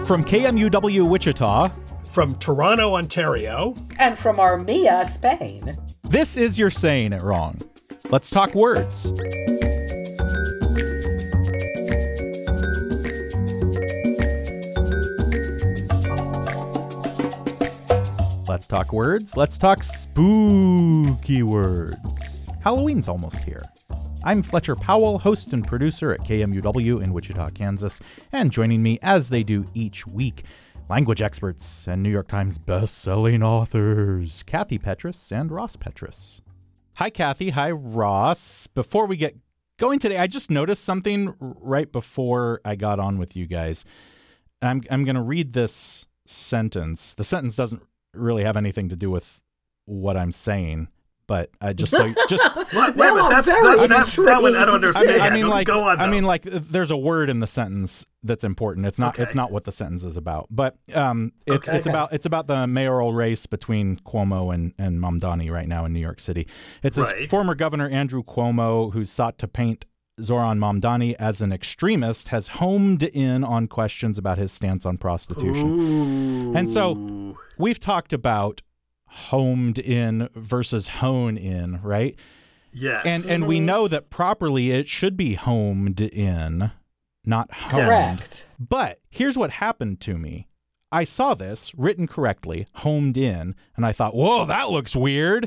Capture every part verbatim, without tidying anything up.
From K M U W Wichita. From Toronto, Ontario. And from Armenia, Spain. This is You're Saying It Wrong. Let's talk words. Let's talk words. Let's talk spooky words. Halloween's almost here. I'm Fletcher Powell, host and producer at K M U W in Wichita, Kansas, and joining me as they do each week, language experts and New York Times best-selling authors, Kathy Petrus and Ross Petrus. Hi, Kathy. Hi, Ross. Before we get going today, I just noticed something right before I got on with you guys. I'm I'm going to read this sentence. The sentence doesn't really have anything to do with what I'm saying, but I just so just what? Wait a minute, that's that, that's that one I don't understand. I mean, I mean like go on, I mean, like there's a word in the sentence that's important. It's not. Okay. It's not what the sentence is about. But um, it's okay. it's okay. about it's about the mayoral race between Cuomo and and Mamdani right now in New York City. It's right. Former Governor Andrew Cuomo, who sought to paint Zoran Mamdani as an extremist, has homed in on questions about his stance on prostitution. Ooh. And so we've talked about homed in versus hone in, right? Yes. And and we know that properly it should be homed in, not honed. Correct. But here's what happened to me. I saw this written correctly, homed in, and I thought, whoa, that looks weird.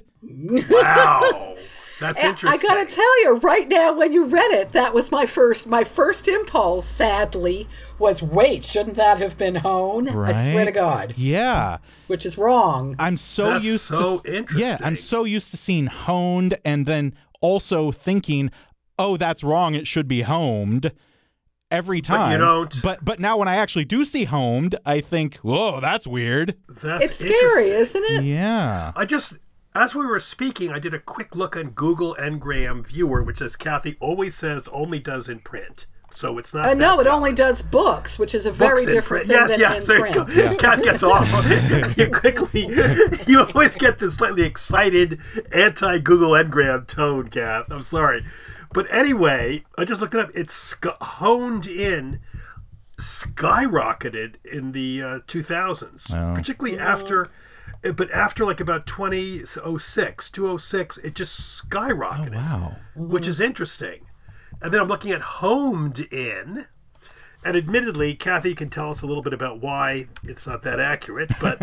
Wow. That's interesting. I gotta tell you, right now, when you read it, that was my first, my first impulse, sadly, was, wait, shouldn't that have been honed? Right? I swear to God. Yeah. Which is wrong. I'm so That's used so to interesting. Yeah, I'm so used to seeing honed and then also thinking, oh, that's wrong, it should be homed every time. But you don't. But but now when I actually do see homed, I think, whoa, that's weird. That's it's scary, isn't it? Yeah. I just, as we were speaking, I did a quick look on Google Ngram Viewer, which, as Kathy always says, only does in print. So it's not. Uh, no, it valid. only does books, which is a very Books different print. thing yes, than yes, in print. Yeah. Kat gets off. you quickly, you always get this slightly excited anti-Google Ngram tone, Kat. I'm sorry. But anyway, I just looked it up. It's sc- honed in, skyrocketed in the uh, two thousands, oh. particularly after, but after like about twenty oh six, two oh six, it just skyrocketed. Oh, wow. Which is interesting. And then I'm looking at homed in, and admittedly, Kathy can tell us a little bit about why it's not that accurate, but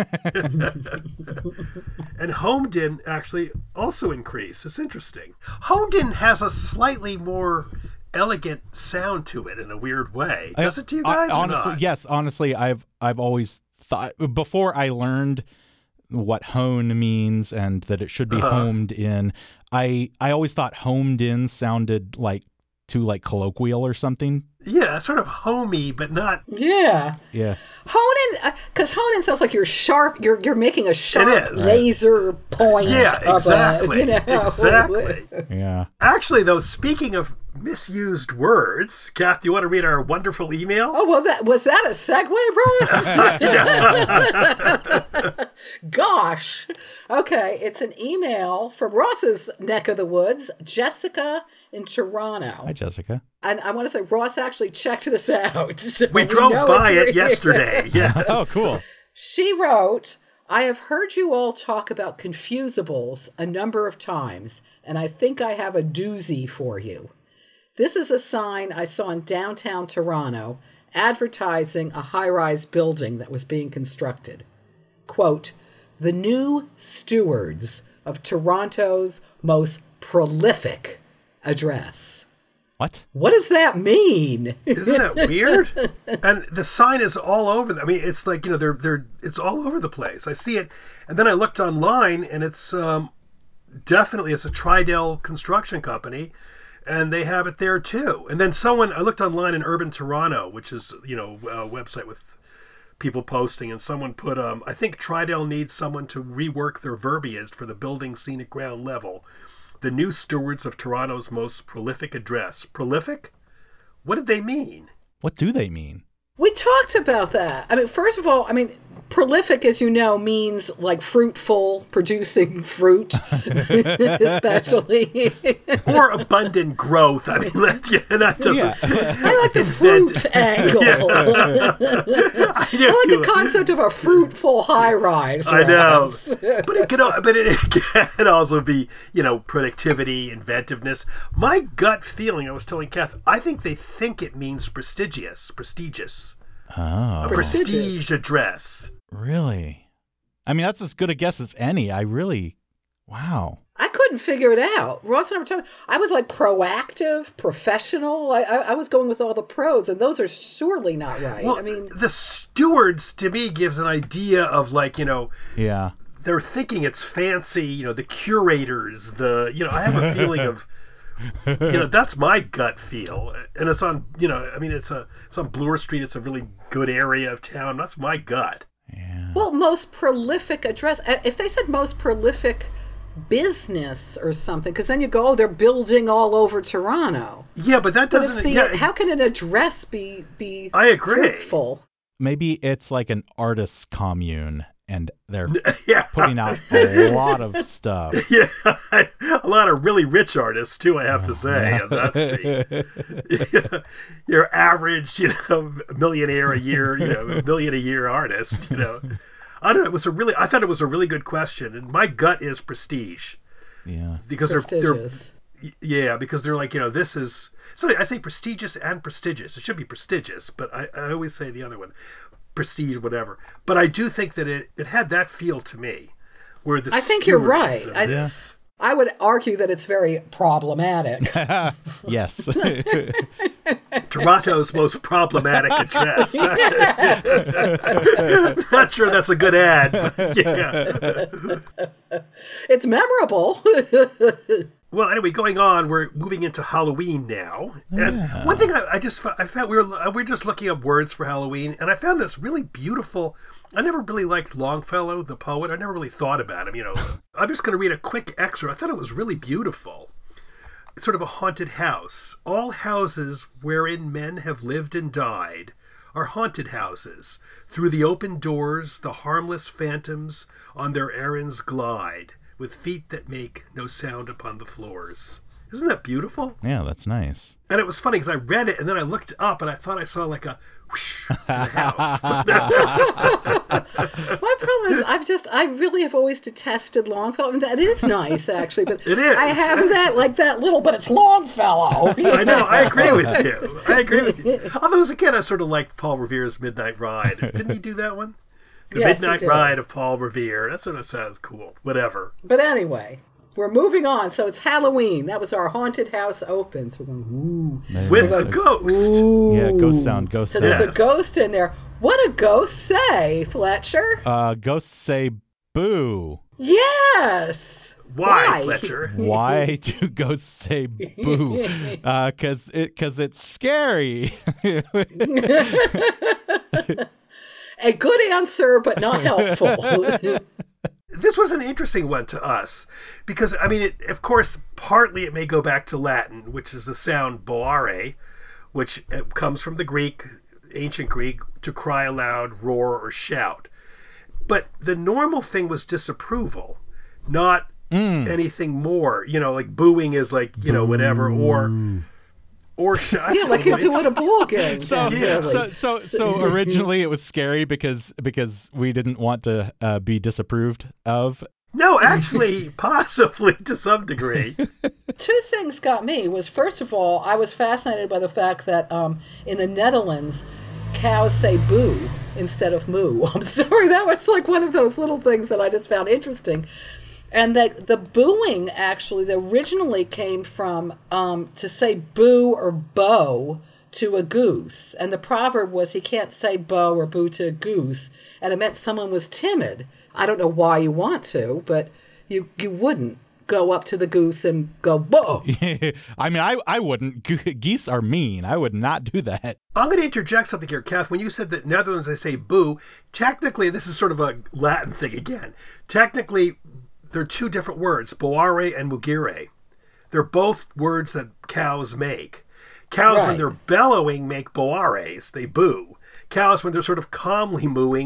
and homed in actually also increased. It's interesting. Homed in has a slightly more elegant sound to it in a weird way. Does it to you guys? I, honestly, or not? yes. Honestly, I've I've always thought before I learned what hone means and that it should be uh-huh. homed in. I I always thought homed in sounded like too like colloquial or something. Yeah, sort of homey, but not. Yeah. Yeah. Honing, because honing sounds like you're sharp. You're you're making a sharp is. laser point. Yeah, of exactly. A, you know. Exactly. Yeah. Actually, though, speaking of misused words, Kath, do you want to read our wonderful email? Oh, well, that was that a segue, Ross? Gosh. Okay, it's an email from Ross's neck of the woods, Jessica in Toronto. Hi, Jessica. And I want to say Ross actually checked this out. So we, we drove by it real. yesterday. Yes. Oh, cool. She wrote, I have heard you all talk about confusables a number of times, and I think I have a doozy for you. This is a sign I saw in downtown Toronto advertising a high-rise building that was being constructed. Quote, the new stewards of Toronto's most prolific address. What? What does that mean? Isn't that weird? And the sign is all over. The, I mean, it's like, you know, they're they're it's all over the place. I see it, and then I looked online, and it's um, definitely it's a Tridel construction company, and they have it there too. And then someone I looked online in Urban Toronto, which is, you know, a website with people posting, and someone put um, I think Tridel needs someone to rework their verbiage for the building scenic ground level. The new stewards of Toronto's most prolific address. Prolific? What did they mean? What do they mean? We talked about that. I mean, first of all, I mean, prolific, as you know, means like fruitful, producing fruit, especially. Or abundant growth. I mean, let's yeah, not just. Yeah. I like the fruit angle. I I like the concept of a fruitful high rise. I know, but it could, but it can also be, you know, productivity, inventiveness. My gut feeling, I was telling Kath, I think they think it means prestigious, prestigious, Oh, a prestige address. Really? I mean, that's as good a guess as any. I really, wow. I couldn't figure it out. Ross and I were talking. I was like proactive, professional. I, I, I was going with all the pros, and those are surely not right. Well, I mean, the stewards to me gives an idea of like, you know, Yeah. they're thinking it's fancy. You know, the curators. The you know, I have a feeling of, you know, that's my gut feel, and it's on. You know, I mean, it's a it's on Bloor Street. It's a really good area of town. That's my gut. Yeah. well, most prolific address. If they said most prolific business or something, because then you go, oh, they're building all over Toronto. Yeah, but that But doesn't. if the, yeah, how can an address be be I agree. fruitful? Maybe it's like an artist's commune, and they're yeah, putting out a lot of stuff. yeah, a lot of really rich artists too. I have to say on that street. Your average, you know, millionaire a year, you know, million a year artist, you know. I don't know. It was a really. I thought it was a really good question, and my gut is prestige Yeah. because they're Prestigious. they're yeah because they're like, you know, this is. Sorry, I say prestigious and prestigious. It should be prestigious, but I, I always say the other one, prestige, whatever. But I do think that it, it had that feel to me, where the I think you're stewards right. of I- this- I would argue that it's very problematic. Yes. Toronto's most problematic address. Not sure that's a good ad, but yeah. It's memorable. Well, anyway, going on, we're moving into Halloween now, and Yeah. one thing I, I just fo- I found we were we were just looking up words for Halloween, and I found this really beautiful. I never really liked Longfellow, the poet. I never really thought about him. You know, I'm just going to read a quick excerpt. I thought it was really beautiful. It's sort of a haunted house. All houses wherein men have lived and died are haunted houses. Through the open doors, the harmless phantoms on their errands glide, with feet that make no sound upon the floors. Isn't that beautiful? Yeah, that's nice. And it was funny because I read it and then I looked up and I thought I saw like a whoosh in the house. But My problem is, I've just, I really have always detested Longfellow. I mean, that is nice, actually, but It is. I have that, like that little, but it's Longfellow. I know, I agree with you. I agree with you. Although as a kid, I sort of liked Paul Revere's Midnight Ride. Didn't he do that one? The Yes, he Midnight did. Ride of Paul Revere. That sort of sounds cool. Whatever. But anyway, we're moving on. So it's Halloween. That was our haunted house opens. We're going, ooh. With a ghost. Ooh. Yeah, ghost sound, ghost So sound. there's Yes. a ghost in there. What do ghosts say, Fletcher? Uh, ghosts say boo. Yes. Why, Fletcher? Why do ghosts say boo? Uh, cause it, cause it's scary. A good answer, but not helpful. This was an interesting one to us because, I mean, it, of course, partly it may go back to Latin, which is the sound boare, which uh, comes from the Greek, ancient Greek, to cry aloud, roar, or shout. But the normal thing was disapproval, not anything more. You know, like booing is like, you know, whatever, or or shout. Yeah, like you do at a ball game. So, really. so, so, so originally it was scary because because we didn't want to uh, be disapproved of. No, actually, possibly to some degree. Two things got me was, first of all, I was fascinated by the fact that um, in the Netherlands, cows say boo instead of moo. I'm sorry, that was like one of those little things that I just found interesting. And that the booing actually originally came from um, to say boo or bow to a goose. And the proverb was he can't say bow or boo to a goose. And it meant someone was timid. I don't know why you want to, but you, you wouldn't go up to the goose and go, bow. I mean, I, I wouldn't. Ge- Geese are mean. I would not do that. I'm going to interject something here, Kath. When you said that Netherlands, they say boo, technically, this is sort of a Latin thing again. Technically, they're two different words, boare and mugire. They're both words that cows make. Cows, when Right. they're bellowing, make boares. They boo. Cows, when they're sort of calmly mooing,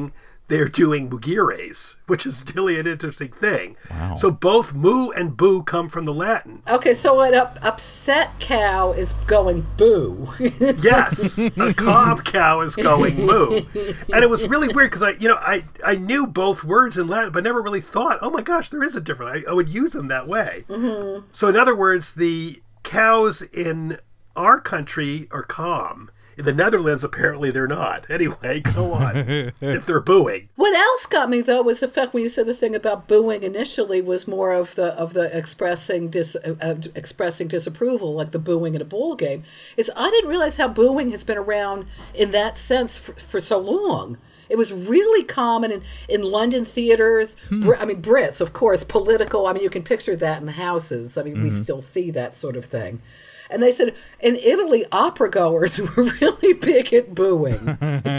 they're doing mugires, which is really an interesting thing. Wow. So both moo and boo come from the Latin. Okay, so an up, upset cow is going boo. Yes, a calm cow is going moo. And it was really weird because I, you know, I, I knew both words in Latin, but never really thought, oh my gosh, there is a difference. I, I would use them that way. Mm-hmm. So in other words, the cows in our country are calm. In the Netherlands, apparently they're not. Anyway, go on. If they're booing. What else got me though was the fact when you said the thing about booing initially was more of the of the expressing dis uh, expressing disapproval, like the booing in a ball game. Is I didn't realize how booing has been around in that sense for, for so long. It was really common in, in London theaters. Hmm. Br- I mean, Brits, of course, political. I mean, you can picture that in the houses. I mean, mm-hmm. we still see that sort of thing. And they said in Italy, opera goers were really big at booing.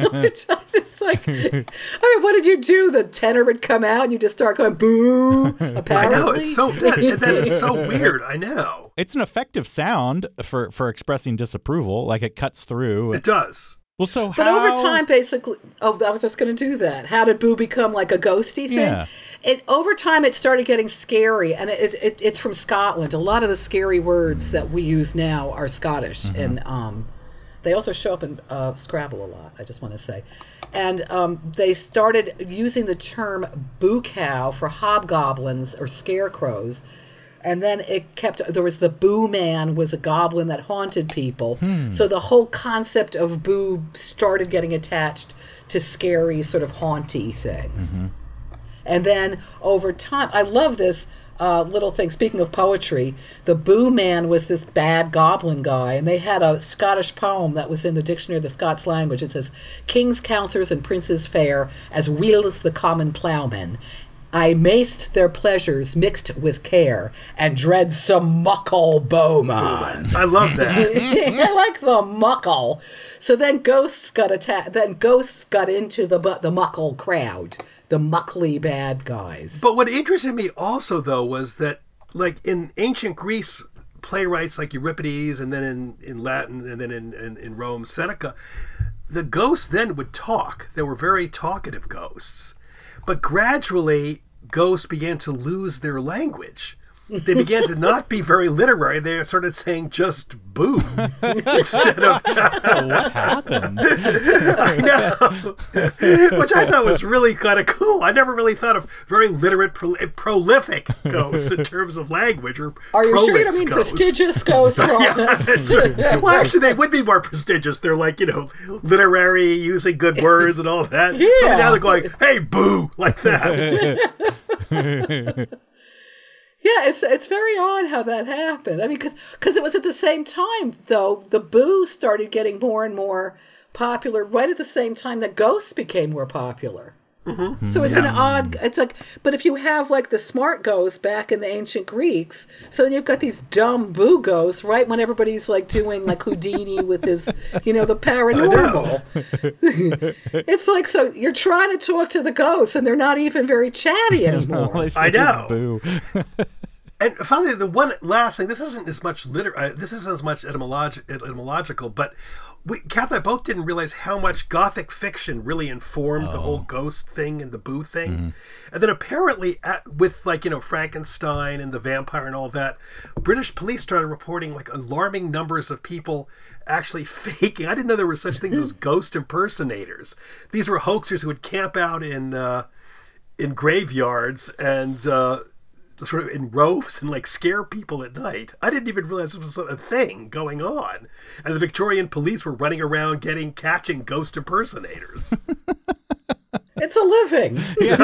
It's like, I mean, what did you do? The tenor would come out and you just start going boo. Apparently, I know it's so that, that is so weird. I know it's an effective sound for for expressing disapproval. Like it cuts through. It does. Well, so but how... over time, basically, oh, I was just going to do that. How did boo become like a ghosty thing? Yeah. It over time, it started getting scary, and it, it it's from Scotland. A lot of the scary words that we use now are Scottish, mm-hmm. and um, they also show up in uh, Scrabble a lot. I just want to say, and um, they started using the term boo cow for hobgoblins or scarecrows. And then it kept, there was the Boo Man was a goblin that haunted people. Hmm. So the whole concept of boo started getting attached to scary sort of haunty things. Mm-hmm. And then over time, I love this uh, little thing. Speaking of poetry, the Boo Man was this bad goblin guy. And they had a Scottish poem that was in the Dictionary of the Scots language. It says, Kings, counsellors, and princes fair, as weal as the common ploughmen. I maced their pleasures mixed with care and dread some muckle bowman. I love that. I like the muckle. So then ghosts got attacked. Then ghosts got into the the muckle crowd, the muckly bad guys. But what interested me also though was that, like in ancient Greece, playwrights like Euripides, and then in, in Latin, and then in, in, in Rome, Seneca, the ghosts then would talk. They were very talkative ghosts. But gradually, ghosts began to lose their language. They began to not be very literary. They started saying just boo instead of... What happened? I know. Which I thought was really kind of cool. I never really thought of very literate, pro- prolific ghosts in terms of language. Or Are you sure you don't mean ghosts. Prestigious ghosts? Yeah, well, actually, they would be more prestigious. They're like, you know, literary, using good words and all of that. Yeah. So now they're going, hey, boo, like that. Yeah, it's it's very odd how that happened. I mean, because because it was at the same time, though, the boo started getting more and more popular right at the same time that ghosts became more popular. Mm-hmm. So it's yeah. an odd, it's like, but if you have like the smart ghosts back in the ancient Greeks, so then you've got these dumb boo ghosts right when everybody's like doing like Houdini with his, you know, the paranormal. It's like, so you're trying to talk to the ghosts and they're not even very chatty anymore. I know. Boo. And finally, the one last thing, this isn't as much liter- uh, this isn't as much etymolog- etymological, but we, Kath and I both didn't realize how much Gothic fiction really informed oh. the whole ghost thing and the boo thing. Mm-hmm. And then apparently, at, with like, you know, Frankenstein and the vampire and all that, British police started reporting like alarming numbers of people actually faking. I didn't know there were such things as ghost impersonators. These were hoaxers who would camp out in uh, in graveyards and uh, sort of in robes and like scare people at night. I didn't even realize this was a thing going on. And the Victorian police were running around getting, catching ghost impersonators. It's a living. Yeah,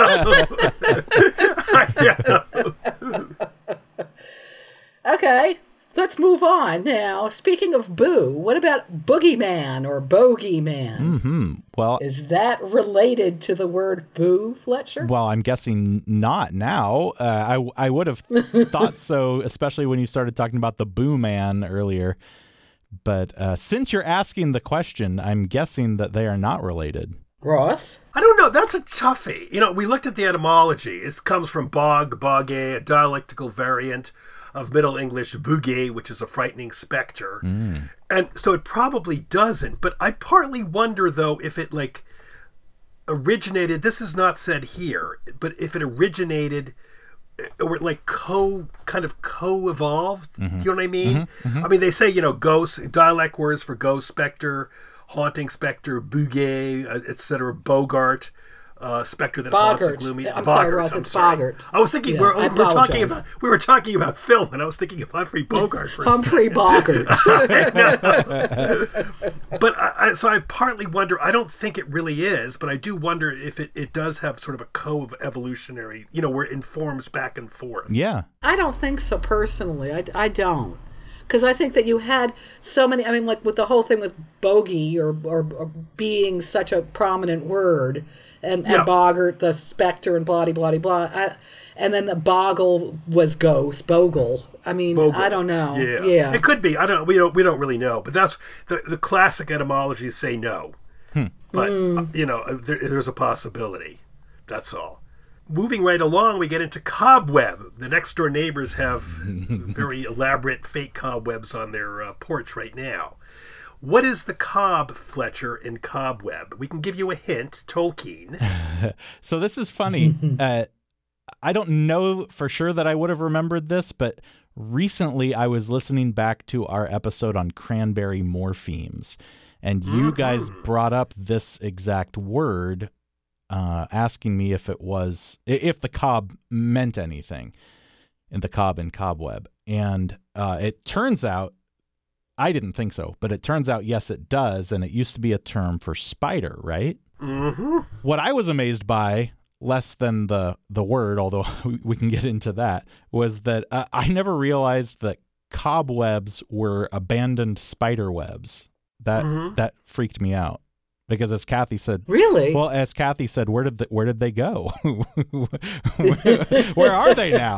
I know. I know. Okay, let's move on now. Speaking of boo, what about boogeyman or bogeyman? Mm-hmm. Well, is that related to the word boo, Fletcher? Well, I'm guessing not now. Uh, I I would have thought so, especially when you started talking about the boo man earlier. But uh, since you're asking the question, I'm guessing that they are not related. Ross? I don't know. That's a toughie. You know, we looked at the etymology. It comes from bog, bogey, a dialectical variant of Middle English boogie, which is a frightening specter. Mm. And so it probably doesn't. But I partly wonder, though, if it, like, originated, this is not said here, but if it originated or like co kind of co-evolved, mm-hmm. you know what I mean? Mm-hmm. Mm-hmm. I mean, they say, you know, ghost, dialect words for ghost, specter, haunting specter, bouguet, uh, et cetera, Bogart. Uh, specter that haunts a gloomy. I'm Boggart, sorry, Ross. I'm it's sorry. Bogart. I was thinking yeah, we're, we're talking about we were talking about film, and I was thinking of Humphrey Bogart. For Humphrey Bogart. But I, I, so I partly wonder. I don't think it really is, but I do wonder if it, it does have sort of a co-evolutionary, you know, where it informs back and forth. Yeah. I don't think so personally. I, I don't. Because I think that you had so many, I mean, like with the whole thing with bogey or, or, or being such a prominent word, and, yeah. and Bogart, the specter, and blah, blah, blah, blah. I, and then the boggle was ghost, bogle. I mean, Bogle. I don't know. Yeah. yeah. It could be. I don't, we don't, we don't really know. But that's, the, the classic etymologies say no. Hmm. But, mm. you know, there, there's a possibility. That's all. Moving right along, we get into cobweb. The next door neighbors have very elaborate fake cobwebs on their uh, porch right now. What is the cob, Fletcher, in cobweb? We can give you a hint. Tolkien. So this is funny. uh, I don't know for sure that I would have remembered this, but recently I was listening back to our episode on cranberry morphemes, and you mm-hmm. guys brought up this exact word, uh, asking me if it was, if the cob meant anything in the cob and cobweb. And uh, it turns out, I didn't think so, but it turns out, yes, it does. And it used to be a term for spider, right? Mm-hmm. What I was amazed by, less than the, the word, although we can get into that, was that uh, I never realized that cobwebs were abandoned spider webs. That mm-hmm. that freaked me out. Because as Kathy said, really? Well, as Kathy said, where did the, where did they go? where, where are they now?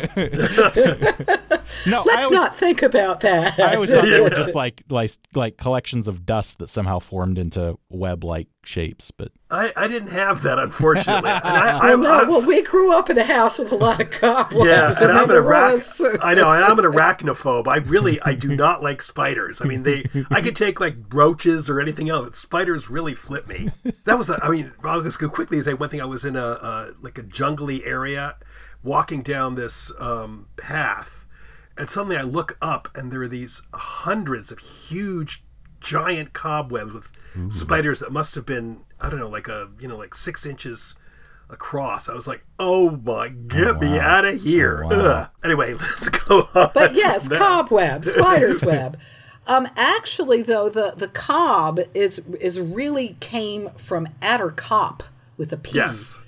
No, let's always, not think about that. I always thought they were just like like like collections of dust that somehow formed into web-like shapes. But I, I didn't have that, unfortunately. And I, well, I, no, I, well, we grew up in a house with a lot of cobwebs. Yeah, and I'm an arach- I know, and I'm an arachnophobe. I really, I do not like spiders. I mean, they, I could take like roaches or anything else, but spiders really flip me. That was, a, I mean, I'll just go quickly and say one thing. I was in a, a like a jungly area, walking down this um, path, and suddenly I look up, and there are these hundreds of huge, giant cobwebs with Ooh. spiders that must have been, I don't know, like a, you know, like six inches across. I was like, oh my, get oh, wow. me out of here. Oh, wow. Anyway, let's go on. But yes, cobweb, spider's web. Um, actually, though, the, the cob is is really came from attercop with a P. Yes.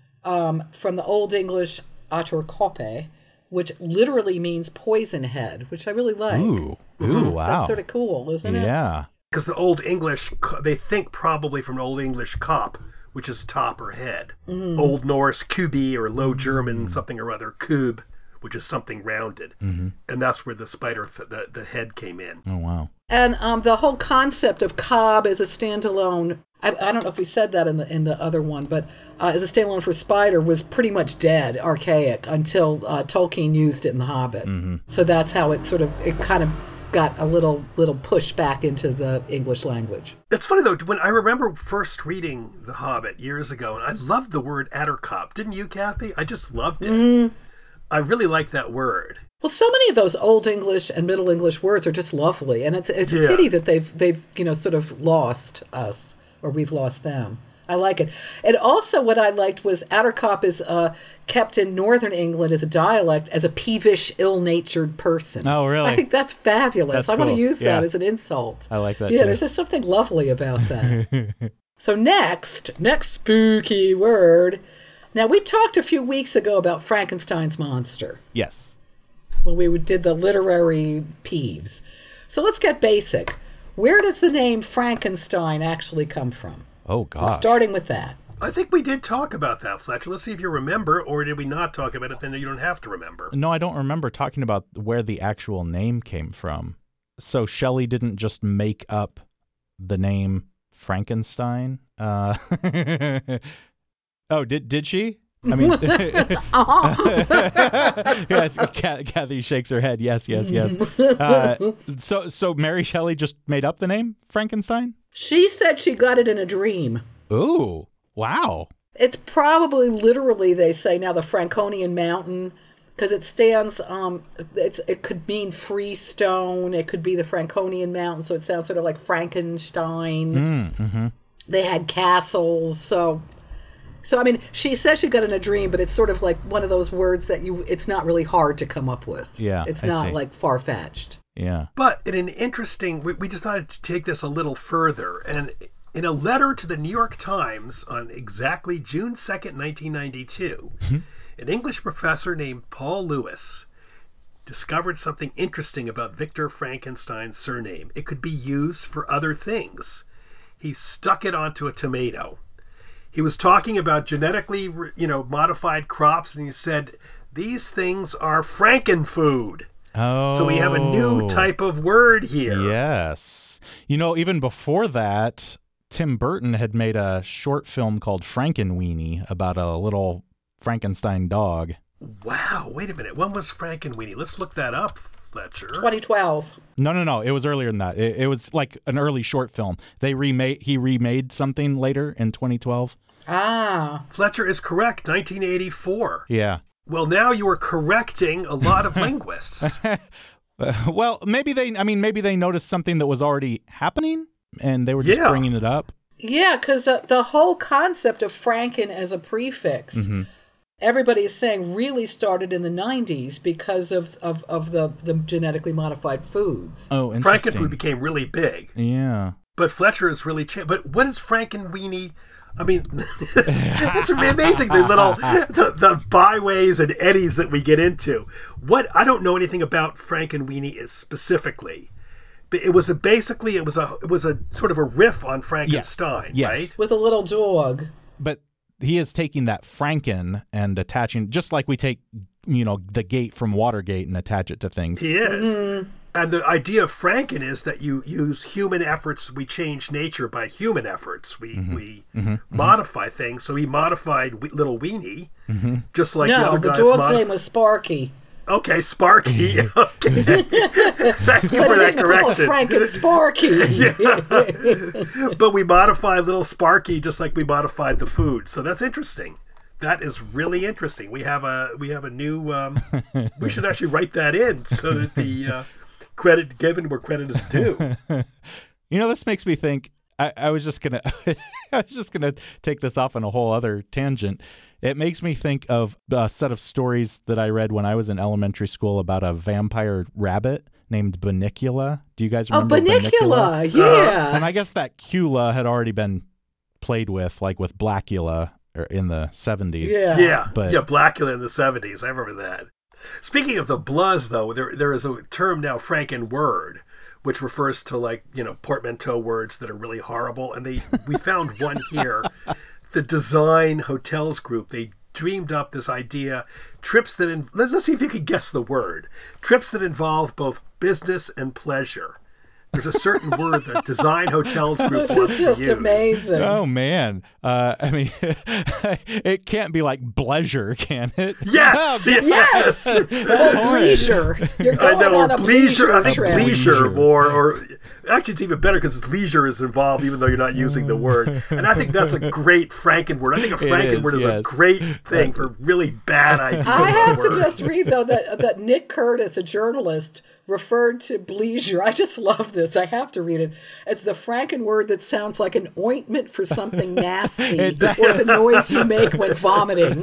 Um, from the Old English attercoppe, which literally means poison head, which I really like. Ooh, ooh, wow. That's sort of cool, isn't it? Yeah. Because the Old English, they think probably from Old English cop, which is top or head. Mm. Old Norse kubi, or Low German mm. something or other, kub, which is something rounded. Mm-hmm. And that's where the spider, the, the head came in. Oh, wow. And um, the whole concept of cob as a standalone, I, I don't know if we said that in the in the other one, but uh, as a standalone for spider was pretty much dead, archaic, until uh, Tolkien used it in The Hobbit. Mm-hmm. So that's how it sort of, it kind of got a little little push back into the English language. It's funny, though, when I remember first reading The Hobbit years ago, and I loved the word attercop. Didn't you, Kathy? I just loved it. Mm. I really like that word. Well, so many of those Old English and Middle English words are just lovely, and it's it's a yeah. pity that they've they've you know sort of lost us, or we've lost them. I like it. And also what I liked was attercop is uh, kept in Northern England as a dialect as a peevish, ill-natured person. Oh, really? I think that's fabulous. That's I cool. want to use yeah. that as an insult. I like that, Yeah, too. there's just something lovely about that. So next, next spooky word. Now, we talked a few weeks ago about Frankenstein's monster. Yes. When we did the literary peeves. So let's get basic. Where does the name Frankenstein actually come from? Oh, gosh. Starting with that. I think we did talk about that, Fletcher. Let's see if you remember, or did we not talk about it? Then you don't have to remember. No, I don't remember talking about where the actual name came from. So Shelley didn't just make up the name Frankenstein? Uh, oh, did did she? I mean, yes, Kathy shakes her head. Yes, yes, yes. Uh, so, so Mary Shelley just made up the name Frankenstein? She said she got it in a dream. Ooh, Wow. It's probably literally, they say now, the Franconian mountain, because it stands, um, it's it could mean free stone. It could be the Franconian mountain, so it sounds sort of like Frankenstein. Mm, mm-hmm. They had castles, so... So, I mean, she says she got in a dream, but it's sort of like one of those words that you, it's not really hard to come up with. Yeah, It's I not see. like far-fetched. Yeah. But in an interesting, we, we decided to take this a little further. And in a letter to the New York Times on exactly June second, nineteen ninety-two, an English professor named Paul Lewis discovered something interesting about Victor Frankenstein's surname. It could be used for other things. He stuck it onto a tomato. He was talking about genetically, you know, modified crops, and he said, these things are frankenfood. Oh. So we have a new type of word here. Yes. You know, even before that, Tim Burton had made a short film called Frankenweenie about a little Frankenstein dog. Wow, wait a minute. When was Frankenweenie? Let's look that up, Fletcher. twenty twelve. No, no, no. It was earlier than that. It, it was like an early short film. They remade. He remade something later in twenty twelve. Ah. Fletcher is correct, nineteen eighty-four. Yeah. Well, now you are correcting a lot of linguists. Uh, well, maybe they. I mean, maybe they noticed something that was already happening, and they were just Yeah. bringing it up. Yeah, because uh, the whole concept of Franken as a prefix, Mm-hmm. everybody is saying really started in the nineties because of, of, of the, the genetically modified foods. Oh, interesting. Frankenfood became really big. Yeah. But Fletcher is really changed. But what is Frankenweenie? I mean, it's, it's amazing the little the, the byways and eddies that we get into. What I don't know anything about Frankenweenie is specifically, but it was a basically it was a it was a sort of a riff on Frankenstein, Yes. right? With a little dog. But he is taking that Franken and attaching, just like we take, you know, the gate from Watergate and attach it to things. He is. And the idea of Franken is that you use human efforts. We change nature by human efforts. We Mm-hmm. we mm-hmm. modify things. So he modified we- little Weenie, Mm-hmm. just like the No, other the guys. dog's modif- name was Sparky. Okay, Sparky. Okay. Thank you But for they that didn't call it correction. Frank and Sparky. But we modify little Sparky just like we modified the food. So that's interesting. That is really interesting. We have a we have a new. Um, we should actually write that in so that the uh, credit given where credit is due. You know, this makes me think. I, I was just gonna, I was just gonna take this off on a whole other tangent. It makes me think of a set of stories that I read when I was in elementary school about a vampire rabbit named Bunnicula. Do you guys Oh, remember Bunnicula, And yeah. I guess that Cula had already been played with, like with Blackula in the seventies. Yeah. Yeah, But- yeah, Blackula in the seventies. I remember that. Speaking of the bluzz, though, there there is a term now, Franken word, which refers to, like, you know, portmanteau words that are really horrible. And they we found one here. The Design Hotels Group, they dreamed up this idea, trips that, in, let, let's see if you can guess the word, trips that involve both business and pleasure. There's a certain word that Design Hotels Group This wants is to just use. amazing. Oh man, uh, I mean, it can't be like pleasure, can it? Yes, Yes. Well, leisure. You're I going know, on or a bleisure. I think trip. bleisure, Bleisure. or, or actually, it's even better because leisure is involved, even though you're not using the word. And I think that's a great Franken word. I think a It Franken is, word is a yes. great thing for really bad ideas. I of have to words. just read, though, that, that Nick Curtis, a journalist, referred to bleisure. I just love this. I have to read it. It's the Franken word that sounds like an ointment for something nasty, or the noise you make when vomiting.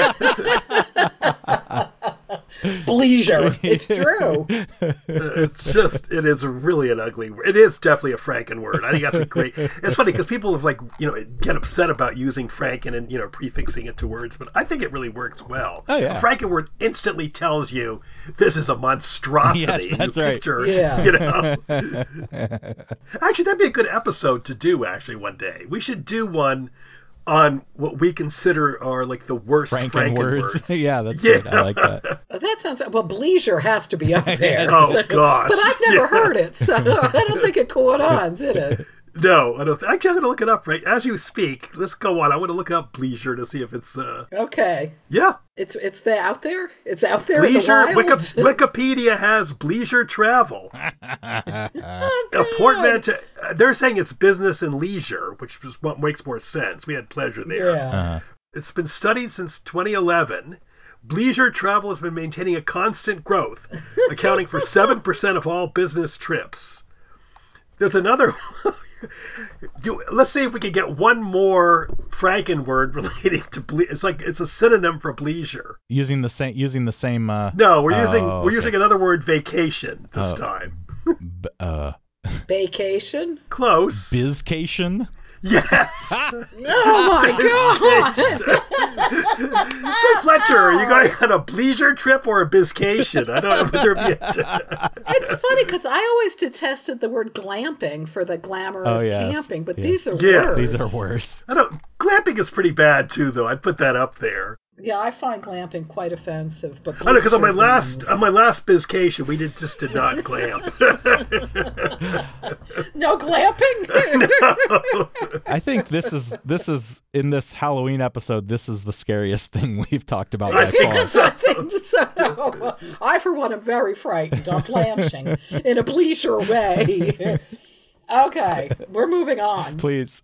Bleisure. It's true. It's just, it is really an ugly word. It is definitely a Franken word. I think that's a great, it's funny because people have, like, you know, get upset about using Franken and, you know, prefixing it to words, but I think it really works well. Oh, yeah. A Franken word instantly tells you this is a monstrosity. Yes, and that's you right. picture, Yeah. you know. Actually, that'd be a good episode to do, actually, one day. We should do one on what we consider are, like, the worst Franken, Franken, words. words. yeah, that's Yeah. good. I like that. That sounds, well, bleisure has to be up there. Oh, so- gosh. But I've never Yeah. heard it, so I don't think it caught on, did it? No, I don't. Th- Actually, I'm going to look it up right as you speak. Let's go on. I want to look up bleisure to see if it's. Uh... Okay. Yeah. It's it's there out there. It's out there Bleisure, in the wild. Wiki- Wikipedia has bleisure travel. Oh, A portmanteau. They're saying it's business and leisure, which is what makes more sense. We had pleasure there. Yeah. Uh, It's been studied since twenty eleven. Bleisure travel has been maintaining a constant growth, accounting for seven percent of all business trips. There's another. Do, let's see if we can get one more Franken word relating to ble. It's like it's a synonym for bleisure. using the same using the same. Uh, No, we're oh, using we're okay. using another word, vacation, this Oh. time. b- uh, Vacation. Close. bizcation. Yes. Oh my god! So Fletcher, are you going on a bleisure trip or a bizcation? I don't know whether it be a It's funny because I always detested the word glamping for the glamorous Oh, yes. camping, but Yes. these are Yeah, worse. These are worse. I don't. Glamping is pretty bad too, though. I'd put that up there. Yeah, I find glamping quite offensive. But I know because on my bleisure last ones- on my last bizcation, we did just did not glamp. no glamping. I think this is this is in this Halloween episode. This is the scariest thing we've talked about I by think far. so. I think so. I, for one, am very frightened. I'm blanching in a bleisure way. Okay, we're moving on. Please.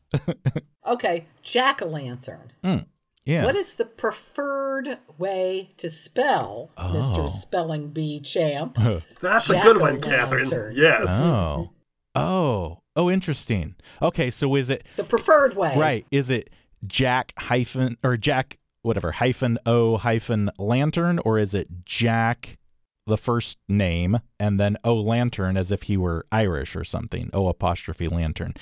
Okay, jack-o'-lantern. Yeah. What is the preferred way to spell, Mister Oh. Spelling Bee Champ? That's a good one, Jack-o'-lantern. Catherine. Yes. Oh. Oh. Oh, interesting. Okay, so is it The preferred way. right? Is it Jack hyphen or Jack whatever hyphen O hyphen lantern, or is it Jack the first name and then O lantern as if he were Irish or something? O apostrophe lantern.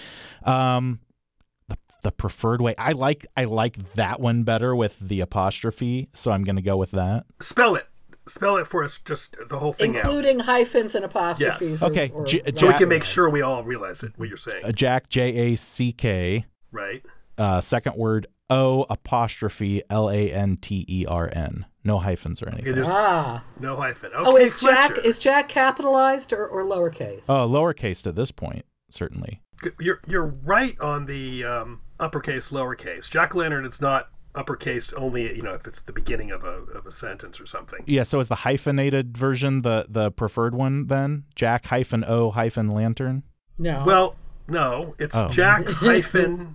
Um, the the preferred way. I like I like that one better with the apostrophe, so I'm going to go with that. Spell it. Spell it for us. Just the whole thing out. Including hyphens and apostrophes. Yes. or- Okay, or J- So we Jack- can make sure we all realize it. What you're saying, Uh, Jack J A C K. right? Uh, second word O apostrophe L A N T E R N. No hyphens or anything. It is Ah. no hyphen. Okay, Oh, is Fletcher. Jack is Jack capitalized or, or lowercase? Oh, lowercase at this point, certainly. You're you're right on the um, uppercase, lowercase. Jack Lantern. It's not uppercase only. You know, if it's the beginning of a of a sentence or something. Yeah, so is the hyphenated version the, the preferred one then? Jack hyphen O hyphen lantern? No. Well, no, it's Oh. Jack hyphen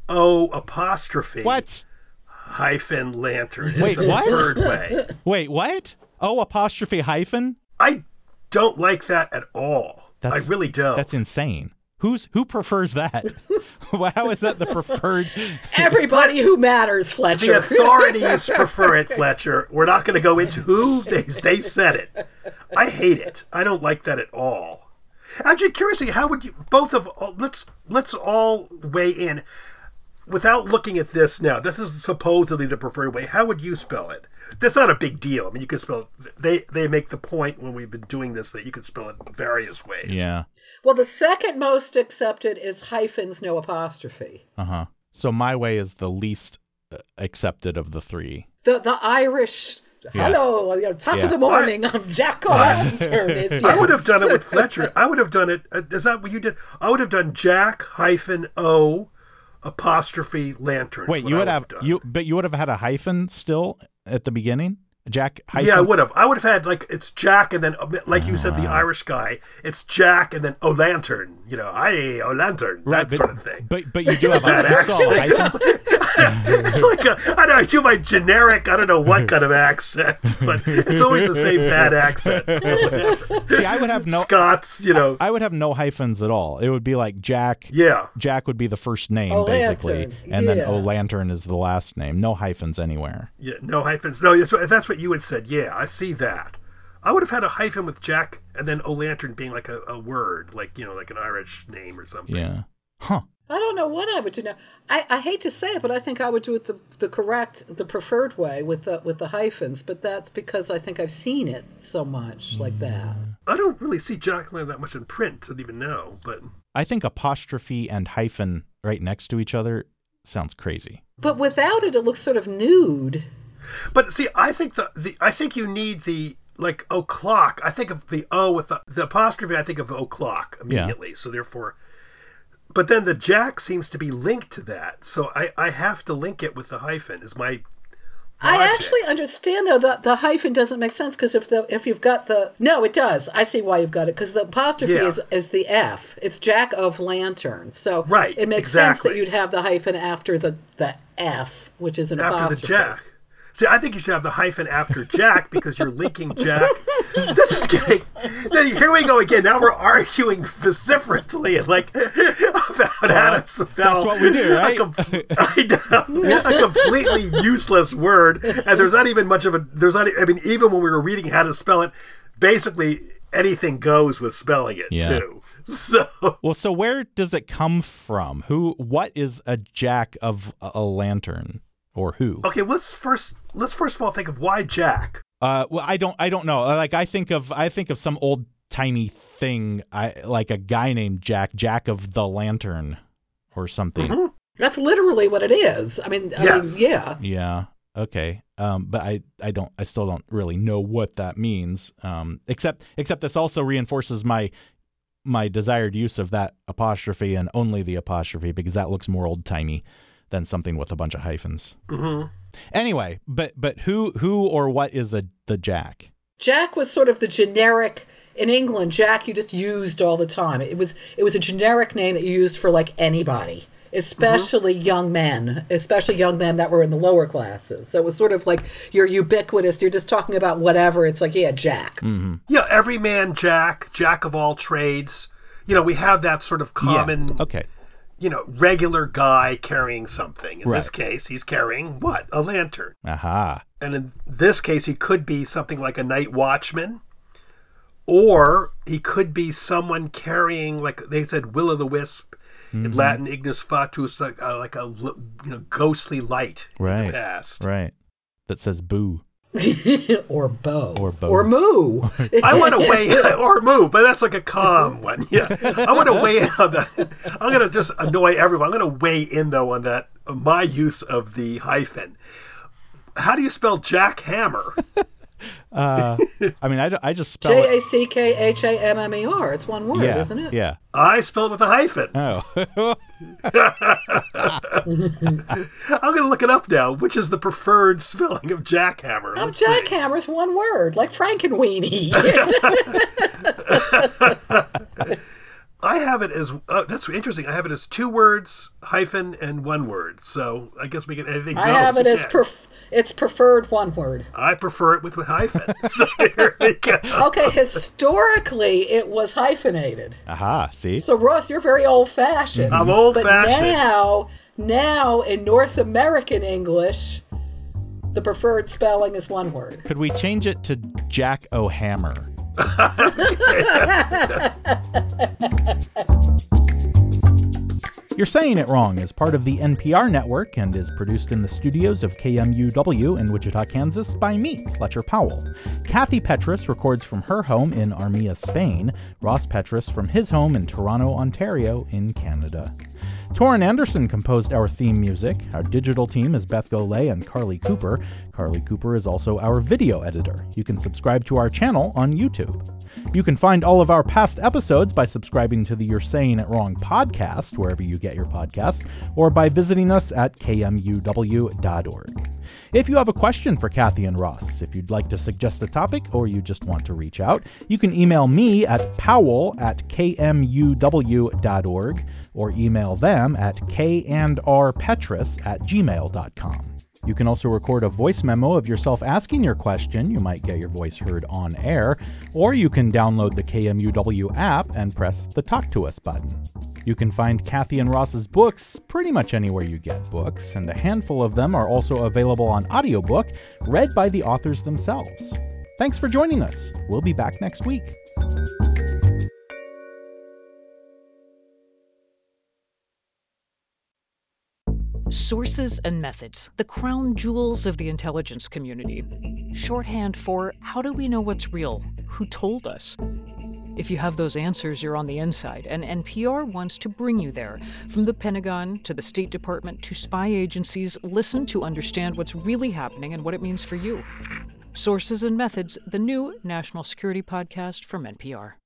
O apostrophe What? hyphen lantern. Is Wait, the what? preferred way. Wait, what? O apostrophe hyphen? I don't like that at all. That's- I really don't. That's insane. Who's who prefers that? How is that the preferred? Everybody who matters, The Fletcher. authorities prefer it, Fletcher. We're not going to go into who they, they said it. I hate it. I don't like that at all. Actually, curiously, how would you both of let's let's all weigh in without looking at this now. This is supposedly the preferred way. How would you spell it? That's not a big deal. I mean, you can spell it. They they make the point when we've been doing this that you can spell it various ways. Yeah. Well, the second most accepted is hyphens, no apostrophe. Uh-huh. So my way is the least uh, accepted of the three. The the Irish. Yeah. Hello, you know, top Yeah. of the morning. I'm Jack O'Lantern. Is I would have yes. done it with Fletcher. I would have done it. uh, Is that what you did? I would have done Jack hyphen O apostrophe lantern. is Wait, what you I would have done. you but you would have had a hyphen still at the beginning? Jack hyphen? Yeah, I would have. I would have had like it's Jack and then like you said, the Irish guy. It's Jack and then O lantern. You know, I O lantern. That Right, but, sort of thing. But but you do have Bad a, you still have a hyphen? It's like a, I know I do my generic. I don't know what kind of accent, but it's always the same bad accent. See, I would have no Scots, you know. I would have no hyphens at all. It would be like Jack. Yeah. Jack would be the first name, O'Lantern, basically, and then yeah. O Lantern is the last name. No hyphens anywhere. Yeah, no hyphens. No, that's what, if that's what you had said. Yeah, I see that. I would have had a hyphen with Jack and then O Lantern being like a, a word, like, you know, like an Irish name or something. Yeah. Huh. I don't know what I would do now. I, I hate to say it, but I think I would do it the, the correct, the preferred way with the with the hyphens. But that's because I think I've seen it so much like that. I don't really see Jack Lantern that much in print. I don't even know, but I think apostrophe and hyphen right next to each other sounds crazy. But without it, it looks sort of nude. but see, I think the, the I think you need the like o'clock. I think of the O with the, the apostrophe. I think of o'clock immediately. So therefore, But then the Jack seems to be linked to that. So I, I have to link it with the hyphen is my I logic. actually understand, though, that the hyphen doesn't make sense because if the if you've got the... No, it does. I see why you've got it because the apostrophe Yeah. is, is the F. It's Jack of Lantern. So Right, it makes exactly. sense that you'd have the hyphen after the, the F, which is an After apostrophe. the Jack. See, I think you should have the hyphen after Jack because you're linking Jack. This is getting... Here we go again. Now we're arguing vociferously like about how to spell... That's what we do, right? A, com- I know, a completely useless word. And there's not even much of a... There's not... I mean, even when we were reading how to spell it, basically anything goes with spelling it, Yeah. too. So... Well, so where does it come from? Who? What is a Jack of a lantern? Or who? Okay, let's first... Let's first of all think of why Jack. Uh, well, I don't, I don't know. Like, I think of, I think of some old timey thing, I like a guy named Jack, Jack of the Lantern, or something. Mm-hmm. That's literally what it is. I mean, I Yes. mean, yeah. Yeah. Okay. Um, but I, I don't, I still don't really know what that means. Um, except, except this also reinforces my, my desired use of that apostrophe and only the apostrophe because that looks more old timey than something with a bunch of hyphens. Mm-hmm. Anyway, but but who who or what is a the Jack? Jack was sort of the generic in England. Jack you just used all the time. It was it was a generic name that you used for like anybody, especially mm-hmm. young men, especially young men that were in the lower classes. So it was sort of like you're ubiquitous. You're just talking about whatever. It's like yeah, Jack. Mm-hmm. Yeah, every man Jack, Jack of all trades. You know, we have that sort of common. Yeah. Okay. You know, regular guy carrying something. In Right. this case, he's carrying what? A lantern. Aha. And in this case, he could be something like a night watchman, or he could be someone carrying, like they said, will-o'-the-wisp Mm-hmm. in Latin, ignis fatuus, like, uh, like a you know ghostly light Right. in the past. Right. That says boo. or Bo. Or Bo. Or Moo. I want to weigh in, or move, but that's like a calm one. Yeah, I want to weigh in on that. I'm going to just annoy everyone. I'm going to weigh in though on that. My use of the hyphen. How do you spell jackhammer? Uh, I mean, I, I just spell J it. A C K H A M M E R. It's one word, Yeah. isn't it? Yeah. I spell it with a hyphen. Oh. I'm going to look it up now. Which is the preferred spelling of jackhammer? Oh, Let's see. jackhammer's one word, like Frankenweenie. I have it as uh, that's interesting. I have it as two words, hyphen, and one word. So I guess we can anything goes. I have it as again. pref- it's preferred one word. I prefer it with with hyphen. So here we go. Okay, historically it was hyphenated. Aha. See? So Ross, you're very old-fashioned. I'm But old-fashioned. now, now in North American English, the preferred spelling is one word. Could we change it to Jack O'Hammer? You're Saying It Wrong is part of the N P R network and is produced in the studios of K M U W in Wichita, Kansas by me, Fletcher Powell. Kathy Petrus records from her home in Armia, Spain, Ross Petrus from his home in Toronto, Ontario in Canada. Torrin Anderson composed our theme music. Our digital team is Beth Golay and Carly Cooper. Carly Cooper is also our video editor. You can subscribe to our channel on YouTube. You can find all of our past episodes by subscribing to the You're Saying It Wrong podcast, wherever you get your podcasts, or by visiting us at k m u w dot org. If you have a question for Kathy and Ross, if you'd like to suggest a topic, or you just want to reach out, you can email me at powell at k m u w dot org, or email them at k and r petrus at gmail dot com. You can also record a voice memo of yourself asking your question. You might get your voice heard on air, or you can download the K M U W app and press the Talk to Us button. You can find Kathy and Ross's books pretty much anywhere you get books, and a handful of them are also available on audiobook, read by the authors themselves. Thanks for joining us. We'll be back next week. Sources and methods, the crown jewels of the intelligence community. Shorthand for how do we know what's real? Who told us? If you have those answers, you're on the inside, and N P R wants to bring you there. From the Pentagon to the State Department to spy agencies, listen to understand what's really happening and what it means for you. Sources and Methods, the new national security podcast from N P R.